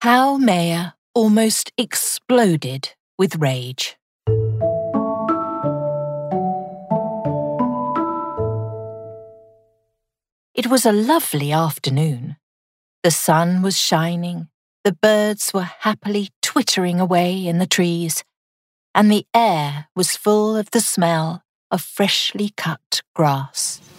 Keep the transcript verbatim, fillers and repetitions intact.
How Maya almost exploded with rage. It was a lovely afternoon. The sun was shining, the birds were happily twittering away in the trees, and the air was full of the smell of freshly cut grass.